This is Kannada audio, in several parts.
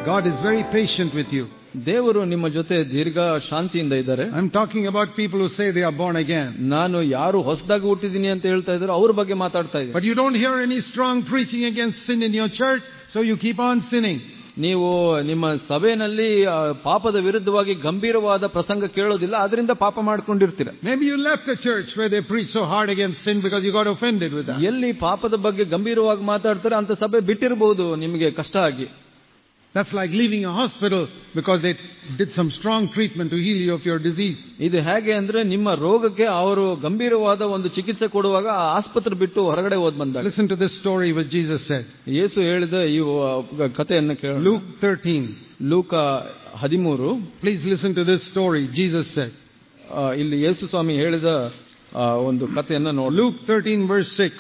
God is very patient with you. ದೇವರು ನಿಮ್ಮ ಜೊತೆ ದೀರ್ಘ ಶಾಂತಿಯಿಂದ ಇದ್ದಾರೆ. I'm talking about people who say they are born again. ನಾನು ಯಾರು ಹೊಸದಾಗಿ ಹುಟ್ಟಿದ್ದೀನಿ ಅಂತ ಹೇಳ್ತಾ ಇದ್ದಾರೆ ಅವ್ರ ಬಗ್ಗೆ ಮಾತಾಡ್ತಾ ಇದ್ದೀನಿ. But you don't hear any strong preaching against sin in your church, so you keep on sinning. ನೀವು ನಿಮ್ಮ ಸಭೆಯಲ್ಲಿ ಪಾಪದ ವಿರುದ್ಧವಾಗಿ ಗಂಭೀರವಾದ ಪ್ರಸಂಗ ಕೇಳೋದಿಲ್ಲ, ಅದರಿಂದ ಪಾಪ ಮಾಡ್ಕೊಂಡಿರ್ತೀರ. Maybe you left a church where they preach so hard against sin because you got offended with that. ಎಲ್ಲಿ ಪಾಪದ ಬಗ್ಗೆ ಗಂಭೀರವಾಗಿ ಮಾತಾಡ್ತಾರೆ ಅಂತ ಸಭೆ ಬಿಟ್ಟಿರಬಹುದು ನಿಮಗೆ ಕಷ್ಟ ಆಗಿ. That's like leaving a hospital because they did some strong treatment to heal you of your disease. ಇದು ಹೇಗೆ ಅಂದ್ರೆ ನಿಮ್ಮ ರೋಗಕ್ಕೆ ಅವರು ಗಂಭೀರವಾದ ಒಂದು ಚಿಕಿತ್ಸೆ ಕೊಡುವಾಗ ಆಸ್ಪತ್ರೆ ಬಿಟ್ಟು ಹೊರಗಡೆ ಹೋದ್ ಬಂದಾಗ. Listen to this story what Jesus said. ಯೇಸು ಹೇಳಿದ ಈ ಕಥೆಯನ್ನು ಕೇಳಿ. Luke 13. ಲೂಕ 13. Please listen to this story. Jesus said. ಇಲ್ಲಿ ಯೇಸು ಸ್ವಾಮಿ ಹೇಳಿದ ಒಂದು ಕಥೆಯನ್ನು ನೋಡಿ. Luke 13 verse 6.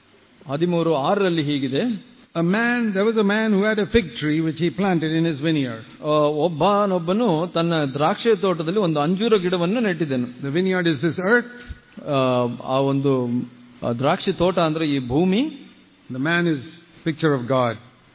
13:6 ಹೀಗಿದೆ. There was a man who had a fig tree which he planted in his vineyard. ಒಬ್ಬನು ತನ್ನ ದ್ರಾಕ್ಷಿ ತೋಟದಲ್ಲಿ ಒಂದು ಅಂಜೂರ ಗಿಡವನ್ನು ನೆಟ್ಟಿದ್ದನು. The vineyard is this earth. ಆ ಒಂದು ದ್ರಾಕ್ಷಿ ತೋಟ ಅಂದ್ರೆ ಈ ಭೂಮಿ. The man is picture of God.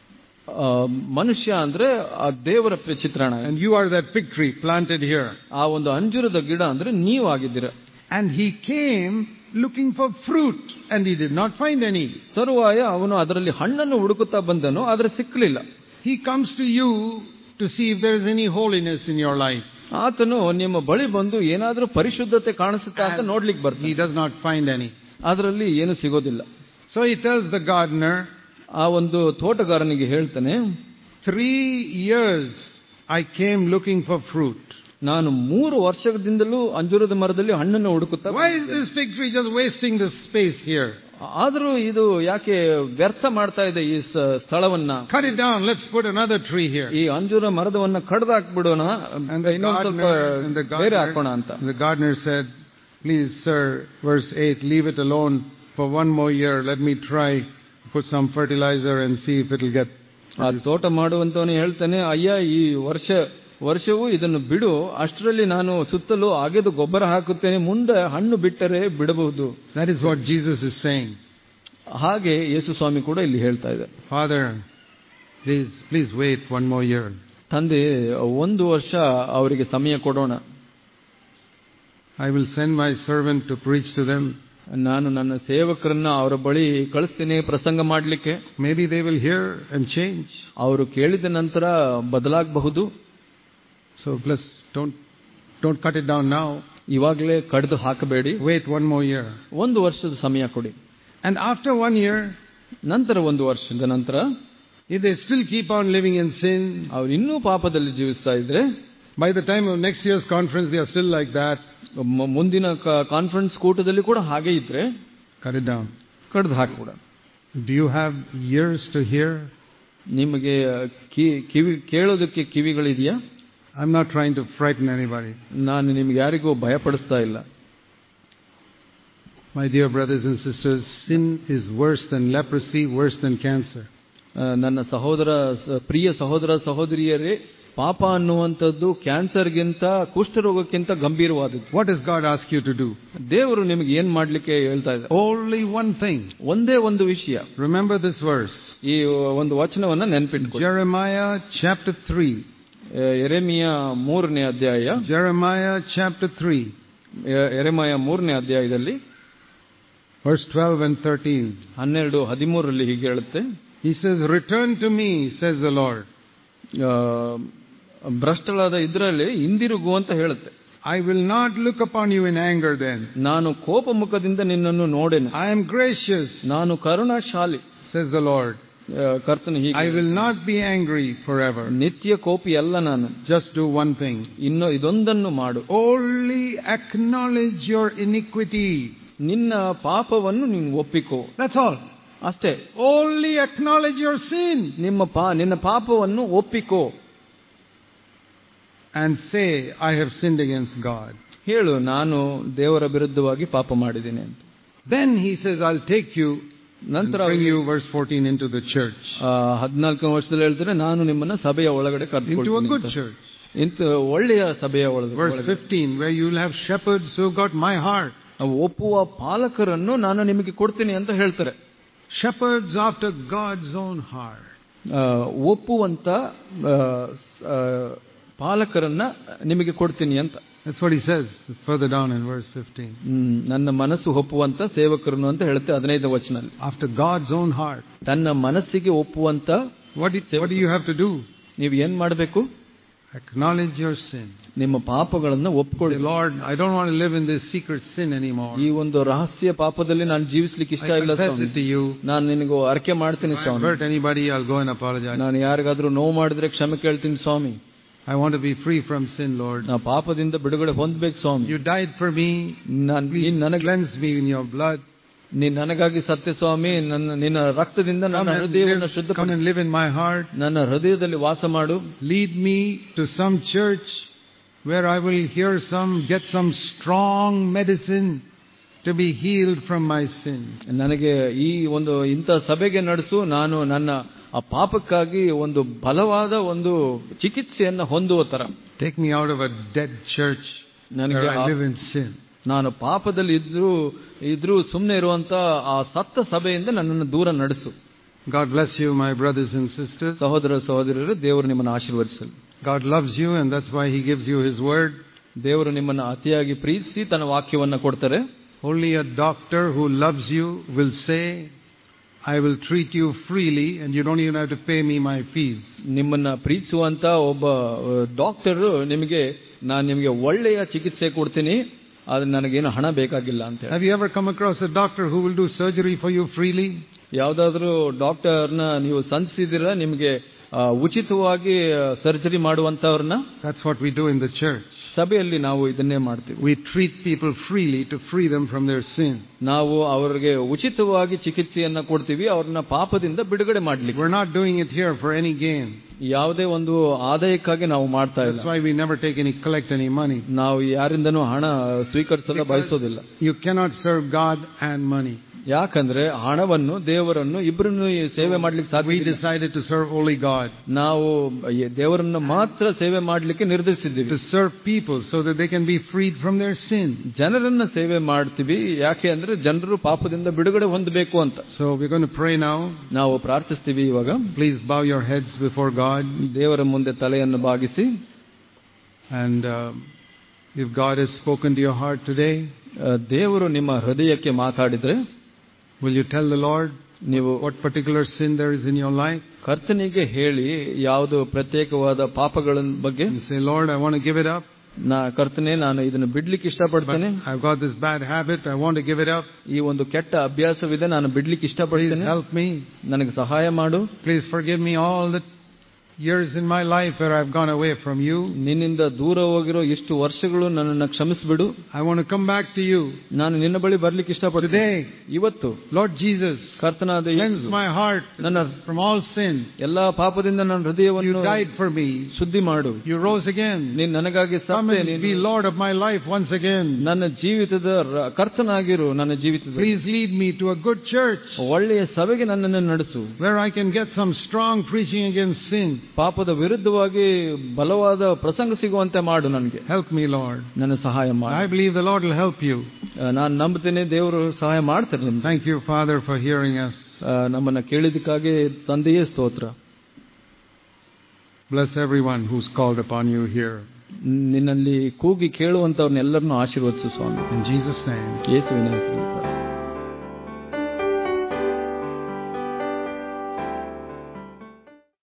ಮನುಷ್ಯ ಅಂದ್ರೆ ಆ ದೇವರ ಚಿತ್ರಣ. And you are that fig tree planted here. ಆ ಒಂದು ಅಂಜೂರದ ಗಿಡ ಅಂದ್ರೆ ನೀವು ಆಗಿದ್ದೀರ. And he came looking for fruit and he did not find any. ತರುವಾಯ ಅವನು ಅದರಲ್ಲಿ ಹಣ್ಣನ್ನು ಹುಡುಕುತ್ತಾ ಬಂದನು, ಆದರೆ ಸಿಕ್ಕಲಿಲ್ಲ. He comes to you to see if there is any holiness in your life. ಆತನು ನಿಮ್ಮ ಬಳಿ ಬಂದು ಏನಾದರೂ ಪರಿಶುದ್ಧತೆ ಕಾಣಿಸುತ್ತಾ ಅಂತ ನೋಡ್ಲಿಕ್ಕೆ ಬರ್ತಾನೆ. He does not find any. ಅದರಲ್ಲಿ ಏನು ಸಿಗೋದಿಲ್ಲ. So he tells the gardener, ಆ ಒಂದು ತೋಟಗಾರನಿಗೆ ಹೇಳ್ತಾನೆ, 3 years I came looking for fruit. ನಾನು 3 ವರ್ಷದಿಂದಲೂ ಅಂಜೂರದ ಮರದಲ್ಲಿ ಹಣ್ಣನ್ನು ಹುಡುಕುತ್ತಾ. Why is this fig tree just wasting the space here? ಆದರೂ ಇದು ಯಾಕೆ ವ್ಯರ್ಥ ಮಾಡ್ತಾ ಇದೆ ಈ ಸ್ಥಳವನ್ನ? Cut it down, let's put another tree here. ಈ ಅಂಜೂರ ಮರದವನ್ನ ಕಡ್ದು ಹಾಕ್ಬಿಡೋಣ, ಇನ್ನೊಂದು ಸ್ವಲ್ಪ ಬೇರೆ ಹಾಕೋಣ ಅಂತ. The gardener said, please sir, verse 8, leave it alone for 1 more year, let me try put some fertilizer and see if it will get. ಆ ತೋಟ ಮಾಡುವಂತವನು ಹೇಳ್ತಾನೆ, ಅಯ್ಯ ಈ ವರ್ಷವೂ ಇದನ್ನು ಬಿಡು, ಅಷ್ಟರಲ್ಲಿ ನಾನು ಸುತ್ತಲೂ ಅಗೆದು ಗೊಬ್ಬರ ಹಾಕುತ್ತೇನೆ, ಮುಂದೆ ಹಣ್ಣು ಬಿಟ್ಟರೆ ಬಿಡಬಹುದು. That is what Jesus is saying. ಹಾಗೆ ಯೇಸು ಸ್ವಾಮಿ ಕೂಡ ಇಲ್ಲಿ ಹೇಳ್ತಾ ಇದ್ದಾರೆ. Father, please wait 1 more year. ತಂದೆ 1 ವರ್ಷ ಅವರಿಗೆ ಸಮಯ ಕೊಡೋಣ. I will send my servant to preach to them. ನಾನು ನನ್ನ ಸೇವಕರನ್ನ ಅವರ ಬಳಿ ಕಳಿಸ್ತೀನಿ ಪ್ರಸಂಗ ಮಾಡಲಿಕ್ಕೆ. Maybe they will hear and change. ಅವರು ಕೇಳಿದ ನಂತರ ಬದಲಾಗಬಹುದು. So please don't cut it down now. ಇವಾಗಲೇ ಕಡಿದು ಹಾಕಬೇಡಿ. Wait 1 more year. 1 ವರ್ಷದ ಸಮಯ ಕೊಡಿ. And after 1 year, ನಂತರ 1 ವರ್ಷದ ನಂತರ, if they still keep on living in sin, ಅವರು ಇನ್ನೂ ಪಾಪದಲ್ಲಿ ಜೀವಿಸ್ತಾ ಇದ್ರೆ, by the time of next year's conference they are still like that. ಮುಂದಿನ ಕಾನ್ಫರೆನ್ಸ್ ಕೂಟದಲ್ಲಿ ಕೂಡ ಹಾಗೆ ಇದ್ರೆ cut it down. ಕಡಿದು ಹಾಕಿಬಿಡ. Do you have ears to hear? ನಿಮಗೆ ಕಿವಿ ಕೇಳೋದಕ್ಕೆ ಕಿವಿಗಳಿದೆಯಾ? I'm not trying to frighten anybody. ನಾನು ನಿಮಗೆ ಯಾರಿಗೂ ಭಯಪಡಿಸ್ತಾ ಇಲ್ಲ. My dear brothers and sisters, sin is worse than leprosy, worse than cancer. ನನ್ನ ಪ್ರಿಯ ಸಹೋದರ ಸಹೋದರಿಯರೇ, ಪಾಪ ಅನ್ನುವಂಥದ್ದು ಕ್ಯಾನ್ಸರ್ಗಿಂತ ಕುಷ್ಠರೋಗಕ್ಕಿಂತ ಗಂಭೀರವಾದದ್ದು. What does God ask you to do? ದೇವರು ನಿಮಗೆ ಏನ್ ಮಾಡ್ಲಿಕ್ಕೆ ಹೇಳ್ತಾ ಇದ್ದಾರೆ? Only one thing. ಒಂದೇ ಒಂದು ವಿಷಯ. Remember this verse. ಈ ಒಂದು ವಚನವನ್ನ ನೆನಪಿಟ್ಕೊಳ್ಳಿ. Jeremiah chapter 3. ಯೆರೆಮೀಯ 3ನೇ ಅಧ್ಯಾಯ. Jeremiah chapter 3. ಯೆರೆಮೀಯ 3ನೇ ಅಧ್ಯಾಯದಲ್ಲಿ verse 12 and 13. 12-13 ಹೀಗೆ ಹೇಳುತ್ತೆ. He says, return to me, says the Lord. ಭ್ರಷ್ಟಳಾದ ಇದ್ರಲ್ಲಿ ಹಿಂದಿರುಗು ಅಂತ ಹೇಳುತ್ತೆ. I will not look upon you in anger then. ನಾನು ಕೋಪ ಮುಖದಿಂದ ನಿನ್ನನ್ನು ನೋಡೆನು. I am gracious, ನಾನು ಕರುಣಾಶಾಲಿ, says the Lord. ಕರ್ತನು ಹೀಗೆ, I will not be angry forever. ನಿತ್ಯ ಕೋಪಿ ಅಲ್ಲ ನಾನು. Just do one thing. ಇದೊಂದನ್ನು ಮಾಡು. Only acknowledge your iniquity. ನಿನ್ನ ಪಾಪವನ್ನು ನೀನು ಒಪ್ಪಿಕೋ. That's all. ಅಷ್ಟೇ. Only acknowledge your sin. ನಿನ್ನ ಪಾಪವನ್ನು ಒಪ್ಪಿಕೋ. And say, I have sinned against God. ಹೇಳು, ನಾನು ದೇವರ ವಿರುದ್ಧವಾಗಿ ಪಾಪ ಮಾಡಿದ್ದೇನೆ ಅಂತ. Then he says, I'll take you, ನಂತರ bring you, verse 14, into the church. 14ನೇ ವರ್ಷದಲ್ಲಿ ಹೇಳ್ತಾರೆ, ನಾನು ನಿಮ್ಮನ್ನ ಸಭೆಯ ಒಳಗಡೆ ಕರೆದುಕೊಳ್ತೀನಿ. Into a good church. ಇಂತ ಒಳ್ಳೆಯ ಸಭೆಯ ಒಳಗೆ. Verse 15, where you will have shepherds who got my heart. ಒಪ್ಪುವ ಪಾಲಕರನ್ನು ನಾನು ನಿಮಗೆ ಕೊಡ್ತೀನಿ ಅಂತ ಹೇಳ್ತಾರೆ. Shepherds after God's own heart. ಒಪ್ಪುವಂತ ಪಾಲಕರನ್ನ ನಿಮಗೆ ಕೊಡ್ತೀನಿ ಅಂತ. That's what he says further down in verse 15. ನನ್ನ ಮನಸ್ಸು ಒಪ್ಪುವಂತ ಸೇವಕರನ್ನು ಅಂತ ಹೇಳುತ್ತೆ 15ನೇ ವಚನದಲ್ಲಿ. After God's own heart. ತನ್ನ ಮನಸ್ಸಿಗೆ ಒಪ್ಪುವಂತ What do you have to do? ನೀವು ಏನ್ ಮಾಡಬೇಕು? Acknowledge your sin. ನಿಮ್ಮ ಪಾಪಗಳನ್ನು ಒಪ್ಪಿಕೊಳ್ಳಿ. Lord, I don't want to live in this secret sin anymore. ಈ ಒಂದು ರಹಸ್ಯ ಪಾಪದಲ್ಲಿ ನಾನು ಜೀವಿಸಲಿಕ್ಕೆ ಇಷ್ಟ ಇಲ್ಲ ಸ್ವಾಮಿ. ನಾನು ನಿನಗೆ ಅರಿಕೆ ಮಾಡ್ತೀನಿ ಸ್ವಾಮಿ. If I hurt anybody, I'll go and apologize. ನಾನು ಯಾರಿಗಾದ್ರೂ ನೋವು ಮಾಡಿದ್ರೆ ಕ್ಷಮೆ ಕೇಳ್ತೀನಿ ಸ್ವಾಮಿ. I want to be free from sin, Lord. ನಾನು ಪಾಪದಿಂದ ಬಿಡುಗಡೆ ಹೊಂದಬೇಕು ಸ್ವಾಮಿ. You died for me. Please cleanse me in your blood. ನೀನು ನನಗಾಗಿ ಸತ್ಯ ಸ್ವಾಮಿ. ನಿನ್ನ ರಕ್ತದಿಂದ ನನ್ನ ಹೃದಯವನ್ನು ಶುದ್ಧಪಡಿಸು. Come and live in my heart. ನನ್ನ ಹೃದಯದಲ್ಲಿ ವಾಸ ಮಾಡು. Lead me to some church where I will get some strong medicine to be healed from my sin. ನನಗೆ ಈ ಒಂದು ಇಂಥ ಸಭೆಗೆ ನಡೆಸು. ನಾನು ನನ್ನ ಆ ಪಾಪಕ್ಕಾಗಿ ಒಂದು ಬಲವಾದ ಒಂದು ಚಿಕಿತ್ಸೆಯನ್ನು ಹೊಂದುವ ತರ. Take me out of a dead church where I live in sin. ನಾನು ಪಾಪದಲ್ಲಿ ಇದ್ರೂ ಸುಮ್ಮನೆ ಇರುವಂತ ಆ ಸತ್ತ ಸಭೆಯಿಂದ ನನ್ನನ್ನು ದೂರ ನಡೆಸು. God bless you, my brothers and sisters. ಸಹೋದರ ಸಹೋದರರೇ, ದೇವರು ನಿಮ್ಮನ್ನು ಆಶೀರ್ವದಿಸಲಿ. God loves you and that's why he gives you his word. ದೇವರು ನಿಮ್ಮನ್ನು ಅತಿಯಾಗಿ ಪ್ರೀತಿಸಿ ತನ್ನ ವಾಕ್ಯವನ್ನು ಕೊಡ್ತಾರೆ. Only a doctor who loves you will say, I will treat you freely and you don't even have to pay me my fees. ನಿಮ್ಮನ್ನ ಪ್ರೀತಿಸುವಂತ ಒಬ್ಬ ಡಾಕ್ಟರ್ ನಾನು ನಿಮಗೆ ಒಳ್ಳೆಯ ಚಿಕಿತ್ಸೆ ಕೊಡ್ತೀನಿ, ಆದ್ರೆ ನನಗೇನು ಹಣ ಬೇಕಾಗಿಲ್ಲ ಅಂತ ಹೇಳಿ. Have you ever come across a doctor who will do surgery for you freely? ಯಾವ್ದಾದ್ರೂ ಡಾಕ್ಟರ್ನ ನೀವು ಸಂಧಿಸಿದಿರಾ ನಿಮಗೆ ಉಚಿತವಾಗಿ ಸರ್ಜರಿ ಮಾಡುವಂತವ್ರನ್ನ? That's what we do in the church. ಸಭೆಯಲ್ಲಿ ನಾವು ಇದನ್ನೇ ಮಾಡ್ತೀವಿ. We treat people freely to free them from their sin. ನಾವು ಅವರಿಗೆ ಉಚಿತವಾಗಿ ಚಿಕಿತ್ಸೆಯನ್ನ ಕೊಡ್ತೀವಿ, ಅವ್ರನ್ನ ಪಾಪದಿಂದ ಬಿಡುಗಡೆ ಮಾಡ್ಲಿಕ್ಕೆ. We're not doing it here for any gain. ಯಾವುದೇ ಒಂದು ಆದಾಯಕ್ಕಾಗಿ ನಾವು ಮಾಡ್ತಾ ಇಲ್ಲ. That's why we never collect any money. ನಾವು ಯಾರಿಂದನೂ ಹಣ ಸ್ವೀಕರಿಸಲು ಬಯಸೋದಿಲ್ಲ. You cannot serve God and money. ಯಾಕಂದ್ರೆ ಹಣವನ್ನು ದೇವರನ್ನು ಇಬ್ಬರನ್ನು ಸೇವೆ ಮಾಡ್ಲಿಕ್ಕೆ ಸಾಧ್ಯ. We decided to serve only God. ನಾವು ದೇವರನ್ನು ಮಾತ್ರ ಸೇವೆ ಮಾಡ್ಲಿಕ್ಕೆ ನಿರ್ಧರಿಸಿದ್ದೀವಿ. To serve people so that they can be freed from their sin. ಜನರನ್ನ ಸೇವೆ ಮಾಡ್ತೀವಿ ಯಾಕೆ ಅಂದ್ರೆ ಜನರು ಪಾಪದಿಂದ ಬಿಡುಗಡೆ ಹೊಂದಬೇಕು ಅಂತ. So we're going to pray now. ನಾವು ಪ್ರಾರ್ಥಿಸ್ತೀವಿ ಇವಾಗ. Please bow your heads before God. ದೇವರ ಮುಂದೆ ತಲೆಯನ್ನು ಬಾಗಿಸಿ. And if God has spoken to your heart today, ದೇವರು ನಿಮ್ಮ ಹೃದಯಕ್ಕೆ ಮಾತಾಡಿದ್ರೆ, will you tell the Lord what particular sin there is in your life? ಕರ್ತನಿಗೆ ಹೇಳಿ ಯಾವುದು ಪ್ರತ್ಯೇಕವಾದ ಪಾಪಗಳ ಬಗ್ಗೆ. You say, Lord, I want to give it up. ಕರ್ತನೆ, ನಾನು ಇದನ್ನು ಬಿಡ್ಲಿಕ್ಕೆ ಇಷ್ಟಪಡ್ತೇನೆ. I've got this bad habit, I want to give it up. ಈ ಒಂದು ಕೆಟ್ಟ ಅಭ್ಯಾಸವಿದೆ, ನಾನು ಬಿಡ್ಲಿಕ್ಕೆ ಇಷ್ಟಪಡ್ತೇನೆ. Please help me. ನನಗೆ ಸಹಾಯ ಮಾಡು. Please forgive me all the years in my life where I've gone away from you. ನಿನ್ನಿಂದ ದೂರ ಹೋಗಿರೋ ಇಷ್ಟು ವರ್ಷಗಳು ನನ್ನನ್ನು ಕ್ಷಮಿಸಿಬಿಡು. I want to come back to you. ನಾನು ನಿನ್ನ ಬಳಿ ಬರ್ಲಿಕ್ಕೆ ಇಷ್ಟಪಡ್ತೇನೆ. Today, ಇವತ್ತು Lord Jesus, ಕರ್ತನಾದ cleanse my heart from all sin. ಎಲ್ಲಾ ಪಾಪದಿಂದ ನನ್ನ ಹೃದಯವನ್ನು You died for me. ಶುದ್ಧಿ ಮಾಡು. You rose again. ನೀನು ನನಗಾಗಿ Come and be Lord of my life once again. ನನ್ನ ಜೀವಿತದ ಕರ್ತನಾಗಿರು. ನನ್ನ ಜೀವಿತದ Please lead me to a good church. ಒಳ್ಳೆಯ ಸಭೆಗೆ ನನ್ನನ್ನು ನಡೆಸು. Where I can get some strong preaching against sin. ಪಾಪದ ವಿರುದ್ಧವಾಗಿ ಬಲವಾದ ಪ್ರಸಂಗ ಸಿಗುವಂತೆ ಮಾಡು ನನಗೆ. Help me, Lord. ನನ್ನ ಸಹಾಯ ಮಾಡು. I believe the Lord will help you. ನಾನು ನಂಬುತ್ತೇನೆ ದೇವರು ಸಹಾಯ ಮಾಡ್ತಾರೆ ನಿಮಗೆ. Thank you, Father, for hearing us. ನಮ್ಮನ್ನ ಕೇಳಿದಕ್ಕಾಗಿ ತಂದೆಯೇ ಸ್ತೋತ್ರ. Bless everyone who's called upon you here. ನಿನ್ನಲ್ಲಿ ಕೂಗಿ ಕೇಳುವಂತವ್ರನ್ನೆಲ್ಲರನ್ನೂ ಆಶೀರ್ವದಿಸು ಸ್ವಾಮಿ. In Jesus' name. ಯೇಸುವಿನ ಹೆಸರಿನಲ್ಲಿ.